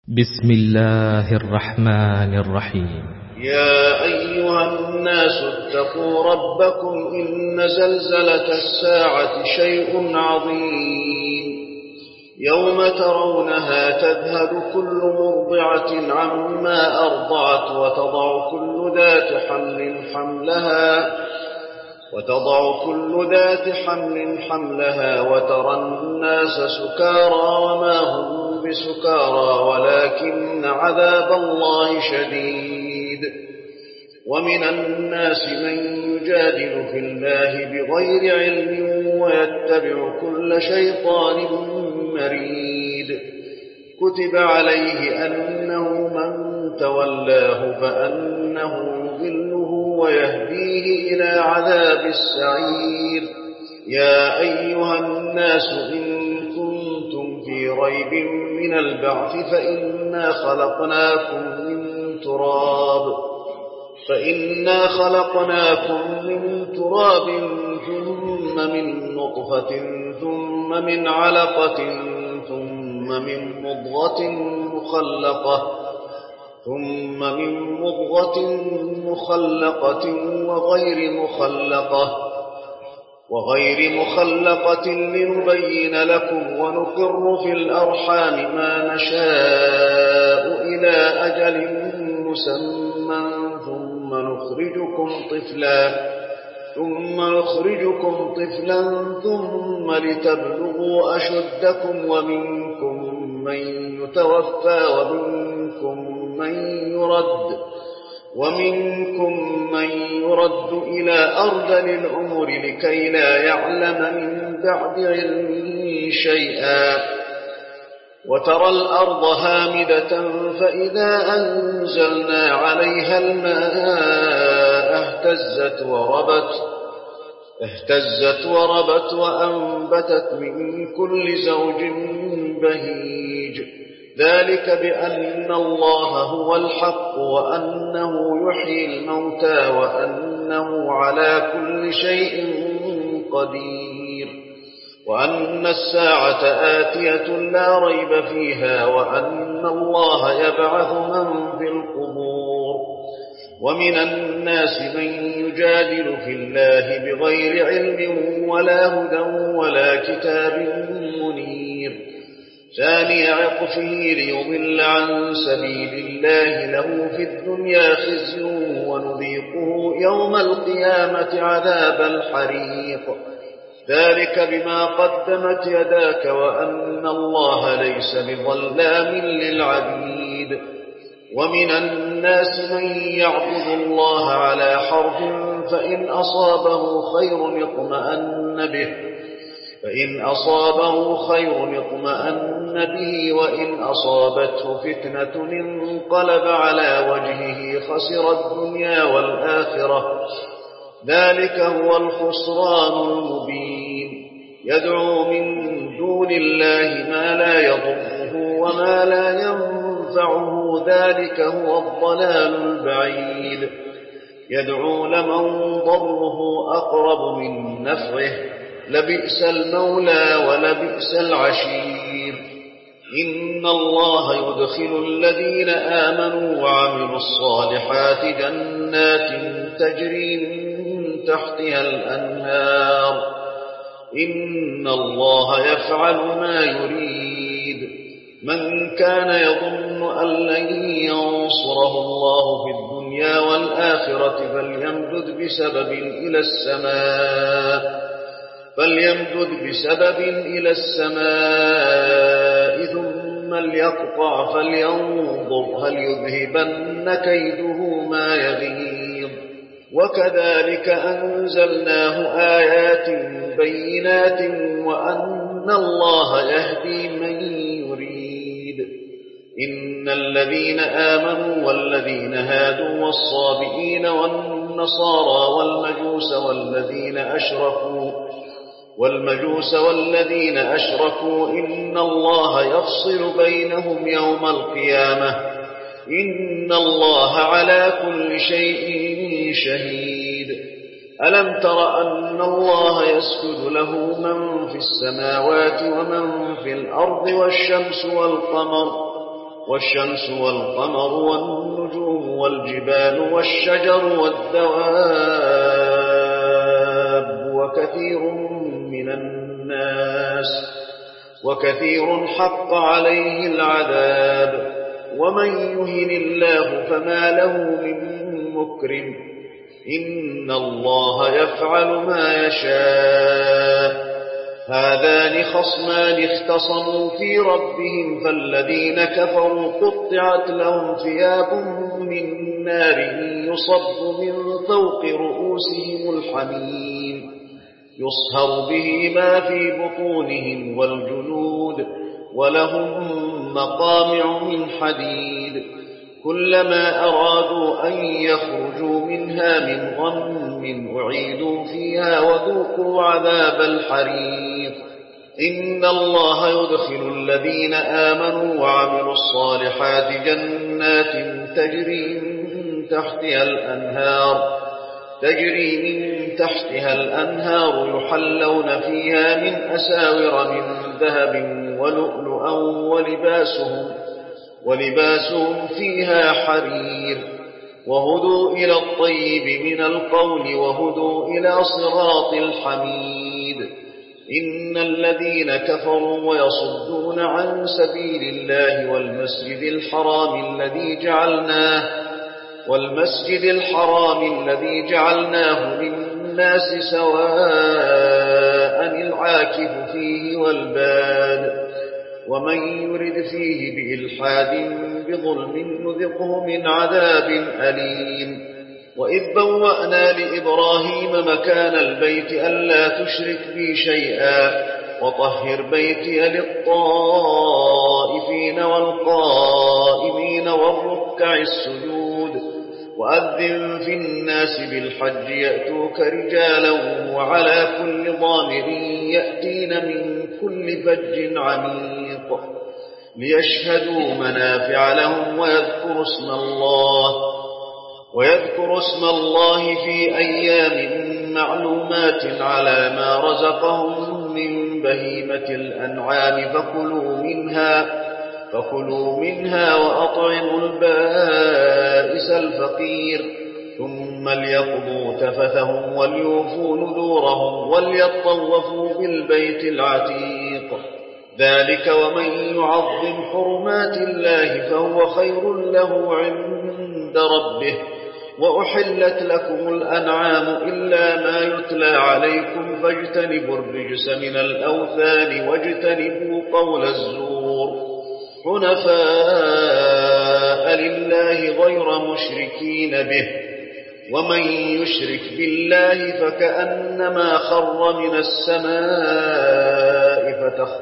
بسم الله الرحمن الرحيم. يا أيها الناس اتقوا ربكم إن زلزلة الساعة شيء عظيم يوم ترونها تذهل كل مرضعة عما أرضعت وتضع كل ذات حمل حملها وترى الناس سكارى وما هم بسكارى ولكن عذاب الله شديد. ومن الناس من يجادل في الله بغير علم ويتبع كل شيطان مريد. كتب عليه أنه من تولاه فأنه يضله ويهديه إلى عذاب السعير. يا أيها الناس إن كنتم في ريب من البعث فإنا خلقناكم من تراب ثم من نطفة ثم من علقة ثم من مضغة مخلقة وغير مخلقة لنبين لكم ونقر في الأرحام ما نشاء إلى أجل مسمى ثم نخرجكم طفلا ثم لتبلغوا أشدكم ومنكم من يتوفى ومنكم من يرد إلى أرذل العمر لكي لا يعلم من بعد علم شيئا. وترى الأرض هامدة فإذا أنزلنا عليها الماء اهتزت وربت وأنبتت من كل زوج بهيج. ذلك بأن الله هو الحق وأنه يحيي الموتى وأنه على كل شيء قدير وأن الساعة آتية لا ريب فيها وأن الله يبعث من في القبور. ومن الناس من يجادل في الله بغير علم ولا هدى ولا كتاب منير. ثاني عطفه ليضل عن سبيل الله له في الدنيا خزي ونذيقه يوم القيامة عذاب الحريق. ذلك بما قدمت يداك وأن الله ليس بظلام للعبيد. ومن الناس من يعبد الله على حرف فإن أصابه خير اطمأن به وإن أصابته فتنة انقلب على وجهه خسر الدنيا والآخرة. ذلك هو الخسران المبين. يدعو من دون الله ما لا يضره وما لا ينفعه ذلك هو الضلال البعيد. يدعو لمن ضره أقرب من نفعه لبئس المولى ولبئس العشير. إن الله يدخل الذين آمنوا وعملوا الصالحات جنات تجري من تحتها الأنهار. إن الله يفعل ما يريد. من كان يظن أن لن ينصره الله في الدنيا والآخرة فليمدد بسبب إلى السماء ثم ليقطع فلينظر هل يذهبن كيده ما يغيظ. وكذلك أنزلناه آيات بينات وأن الله يهدي من يريد. إن الذين آمنوا والذين هادوا والصابئين والنصارى والمجوس والذين أشركوا إن الله يفصل بينهم يوم القيامة. إن الله على كل شيء شهيد. ألم تر أن الله يسجد له من في السماوات ومن في الأرض والشمس والقمر والشمس والقمر والنجوم والجبال والشجر والدواب وكثير حق عليه العذاب ومن يهن الله فما له من مكرم إن الله يفعل ما يشاء هذان خصمان اختصموا في ربهم فالذين كفروا قطعت لهم ثياب من نار يصب من فوق رؤوسهم الحميم يصهر به ما في بطونهم والجلود ولهم مقامع من حديد كلما أرادوا أن يخرجوا منها من غم أعيدوا فيها وذوقوا عذاب الحريق إن الله يدخل الذين آمنوا وعملوا الصالحات جنات تجري من تحتها الأنهار يحلون فيها من أساور من ذهب ولؤلؤا ولباسهم فيها حرير وهدوا إلى الطيب من القول وهدوا إلى صراط الحميد إن الذين كفروا ويصدون عن سبيل الله والمسجد الحرام الذي جعلناه للناس سواء العاكف فيه والباد ومن يرد فيه بإلحاد بظلم نذقه من عذاب أليم وإذ بوأنا لإبراهيم مكان البيت ألا تشرك بي شيئا وطهر بيتي للطائفين والقائمين والركع السجود وأذن في الناس بالحج يأتوك رجالا وعلى كل ضامر يأتين من كل فج عميق ليشهدوا منافع لهم ويذكروا اسم الله في أيام معلومات على ما رزقهم من بهيمة الأنعام فكلوا منها وأطعموا البائس الفقير ثم ليقضوا تفثهم وليوفوا نذورهم وليطوفوا بالبيت العتيق ذلك ومن يعظم حرمات الله فهو خير له عند ربه وأحلت لكم الأنعام إلا ما يتلى عليكم فاجتنبوا الرجس من الأوثان واجتنبوا قول الزور حنفاء لله غير مشركين به ومن يشرك بالله فكأنما خر من السماء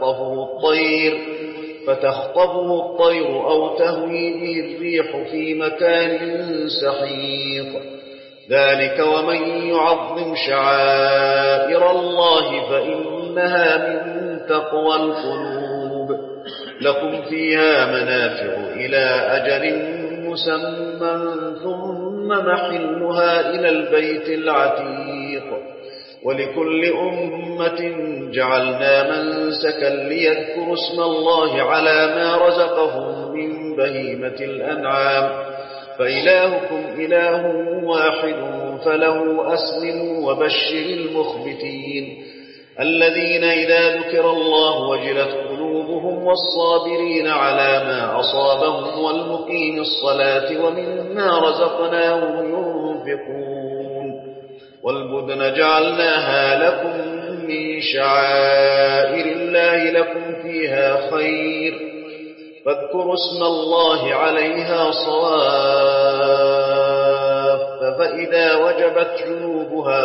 فتخطفه الطير أو تهوي به الريح في مكان سحيق ذلك ومن يعظم شعائر الله فإنها من تقوى القلوب لكم فيها منافع إلى أجل مسمى ثم محلها إلى البيت العتيق ولكل أمة جعلنا منسكا ليذكروا اسم الله على ما رزقهم من بهيمة الأنعام فإلهكم إله واحد فله أسلموا وبشر المخبتين الذين إذا ذكر الله وجلت قلوبهم والصابرين على ما أصابهم والمقيم الصلاة ومما رزقناهم ينفقون والبدن جعلناها لكم من شعائر الله لكم فيها خير فاذكروا اسم الله عليها صواف فإذا وجبت جنوبها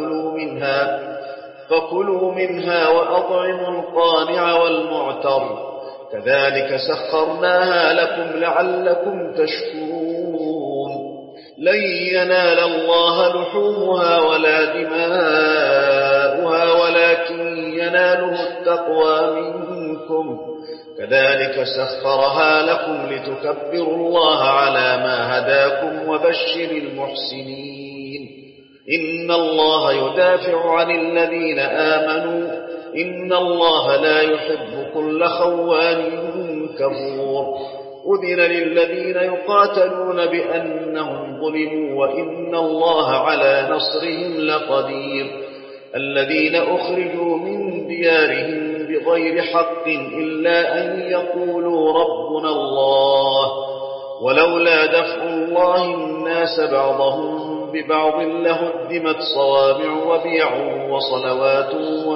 فكلوا منها وأطعموا القانع والمعتر كذلك سخرناها لكم لعلكم تشكرون لن ينال الله لحومها ولا دماؤها ولكن يناله التقوى منكم كذلك سخرها لكم لتكبروا الله على ما هداكم وبشر المحسنين إن الله يدافع عن الذين آمنوا إن الله لا يحب كل خوان كفور أذن للذين يقاتلون بأنهم ظلموا وإن الله على نصرهم لقدير الذين أخرجوا من ديارهم بغير حق إلا أن يقولوا ربنا الله ولولا دفع الله الناس بعضهم ببعض لهدمت صوامع وبيع وصلوات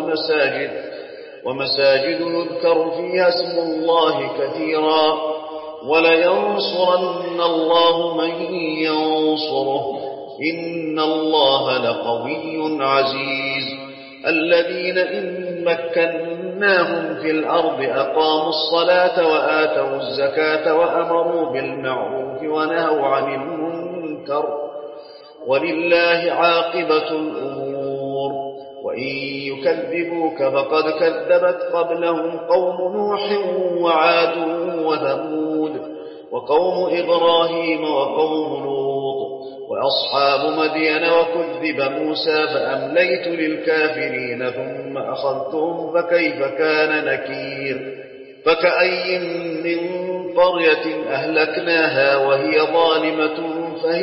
ومساجد يذكر فيها اسم الله كثيرا ولينصرن الله من ينصره إن الله لقوي عزيز الذين إن مكناهم في الأرض أقاموا الصلاة وآتوا الزكاة وأمروا بالمعروف ونهوا عن المنكر ولله عاقبة الأمور وإن يكذبوك فقد كذبت قبلهم قوم نوح وعاد وثمود وقوم إبراهيم وقوم لوط وأصحاب مدين وكذب موسى فأمليت للكافرين ثم أخذتهم فكيف كان نكير فكأي من قرية أهلكناها وهي ظالمة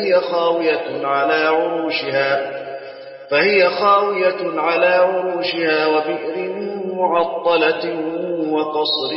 فهي خاوية على عروشها وبئر معطلة وقصر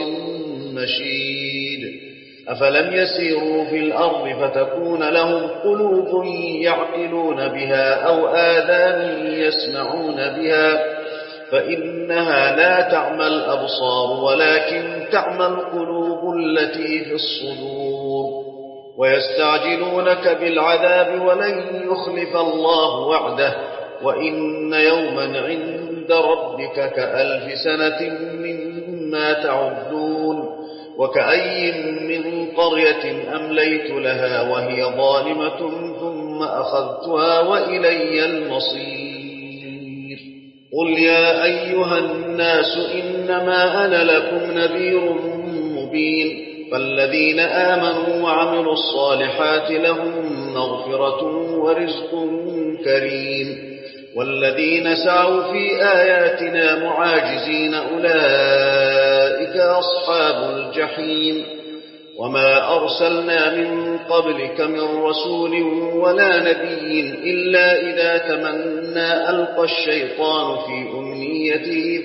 مشيد أفلم يسيروا في الأرض فتكون لهم قلوب يعقلون بها أو آذان يسمعون بها فإنها لا تعمى الأبصار ولكن تعمى القلوب التي في الصدور ويستعجلونك بالعذاب ولن يخلف الله وعده وإن يوما عند ربك كألف سنة مما تعدون وكأي من قرية أمليت لها وهي ظالمة ثم أخذتها وإلي المصير قل يا أيها الناس إنما أنا لكم نذير مبين فالذين آمنوا وعملوا الصالحات لهم مغفرة ورزق كريم والذين سعوا في آياتنا معاجزين أولئك أصحاب الجحيم وما أرسلنا من قبلك من رسول ولا نبي إلا إذا تمنى ألقى الشيطان في أمنيته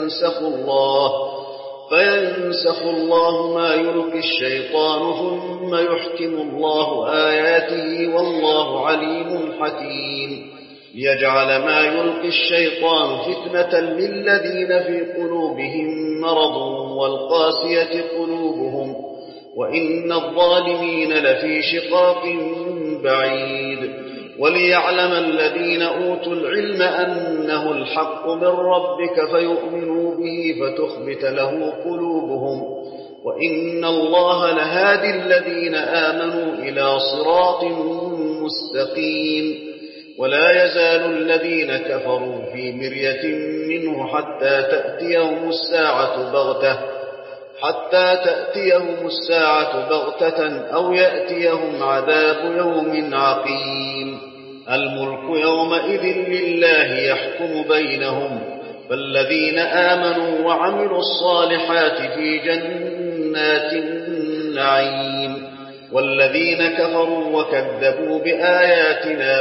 فينسخ الله ما يلقي الشيطان ثم يحكم الله آياته والله عليم حكيم ليجعل ما يلقي الشيطان فتنة للذين في قلوبهم مرض والقاسية قلوبهم وإن الظالمين لفي شقاق بعيد وليعلم الذين أوتوا العلم أنه الحق من ربك فيؤمنوا به فتخبت له قلوبهم وإن الله لهادي الذين آمنوا إلى صراط مستقيم ولا يزال الذين كفروا في مرية منه حتى تأتيهم الساعة بغتة أو يأتيهم عذاب يوم عقيم الملك يومئذ لله يحكم بينهم فالذين آمنوا وعملوا الصالحات في جنات النعيم والذين كفروا وكذبوا بآياتنا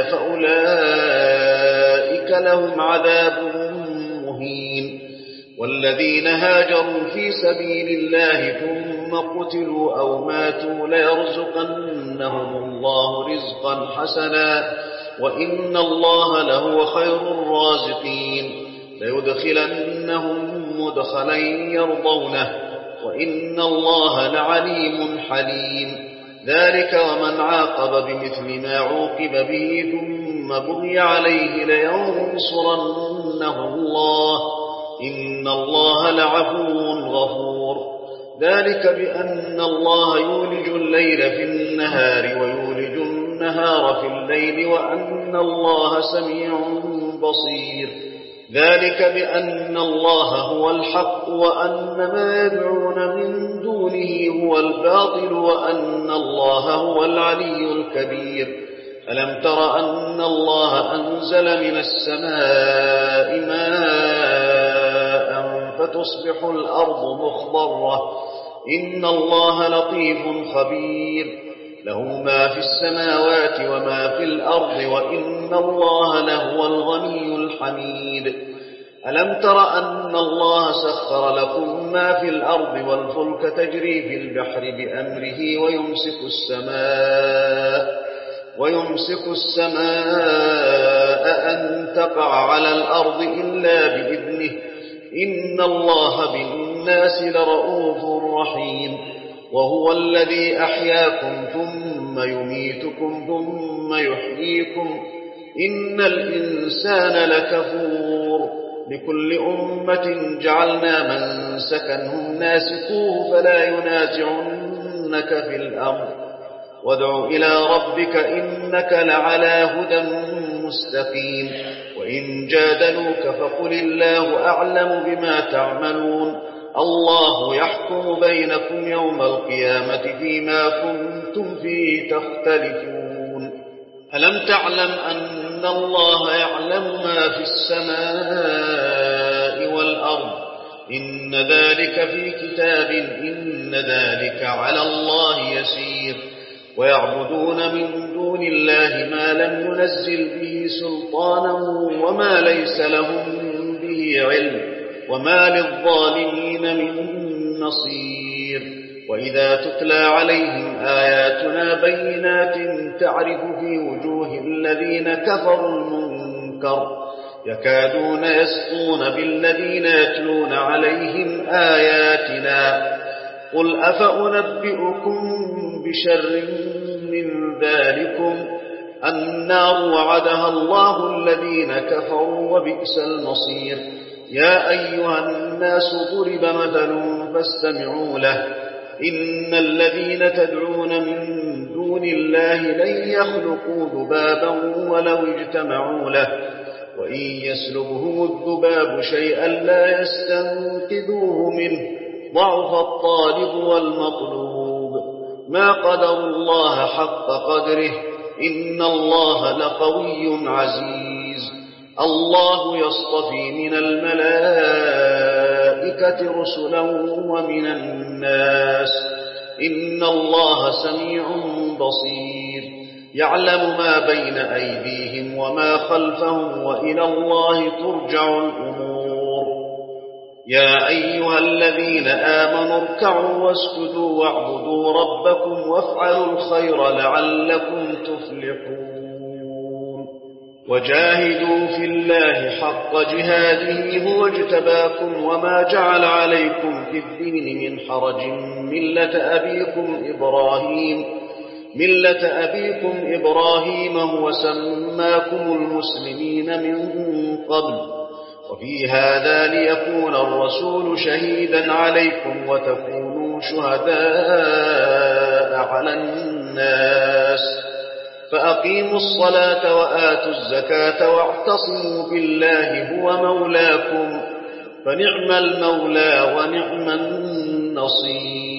فأولئك لهم عذاب مهين والذين هاجروا في سبيل الله ثم قتلوا أو ماتوا ليرزقنهم الله رزقا حسنا وإن الله لهو خير الرازقين ليدخلنهم مدخلا يرضونه وإن الله لعليم حليم ذلك ومن عاقب بمثل ما عوقب به ثم بغي عليه لينصرنه الله إن الله لعفو غفور ذلك بأن الله يولج الليل في النهار ويولج النهار في الليل وأن الله سميع بصير ذلك بأن الله هو الحق وأن ما يدعون من دونه هو الباطل وأن الله هو العلي الكبير ألم تر أن الله أنزل من السماء ماء فتصبح الأرض مخضرة إن الله لطيف خبير له ما في السماوات وما في الأرض وإن الله لهو الغني الحميد ألم تر أن الله سخر لكم ما في الأرض والفلك تجري في البحر بأمره ويمسك السماء أن تقع على الأرض إلا بإذنه إن الله بالناس لرؤوف رحيم وهو الذي أحياكم ثم يميتكم ثم يحييكم إن الإنسان لكفور لكل أمة جعلنا منسكا هم ناسكوه فلا ينازعنك في الأمر وادع إلى ربك إنك لعلى هدى مستقيم وإن جادلوك فقل الله أعلم بما تعملون الله يحكم بينكم يوم القيامة فيما كنتم فيه تختلفون ألم تعلم أن الله يعلم ما في السماء والأرض إن ذلك في كتاب إن ذلك على الله يسير ويعبدون من دون الله ما لم ينزل به سلطانا وما ليس لهم به علم وما للظالمين من نصير وإذا تتلى عليهم آياتنا بينات تعرف في وجوه الذين كفروا المنكر يكادون يسطون بالذين يتلون عليهم آياتنا قل أفأنبئكم بشر من ذلكم النار وعدها الله الذين كفروا وبئس المصير يا أيها الناس ضرب مثل فاستمعوا له إن الذين تدعون من دون الله لن يخلقوا ذبابا ولو اجتمعوا له وإن يسلبهم الذباب شيئا لا يستنقذوه منه ضعف الطالب والمطلوب ما قدر الله حق قدره إن الله لقوي عزيز الله يصطفي من الملائكة رسلا ومن الناس إن الله سميع بصير يعلم ما بين أيديهم وما خلفهم وإلى الله ترجع الأمور يا أيها الذين آمنوا اركعوا واسجدوا واعبدوا ربكم وافعلوا الخير لعلكم تفلحون وجاهدوا في الله حق جهاده هو اجتباكم وما جعل عليكم في الدين من حرج ملة أبيكم إبراهيم هو سماكم المسلمين من قبل وفي هذا ليكون الرسول شهيدا عليكم وتكونوا شهداء على الناس فأقيموا الصلاة وآتوا الزكاة واعتصموا بالله هو مولاكم فنعم المولى ونعم النصير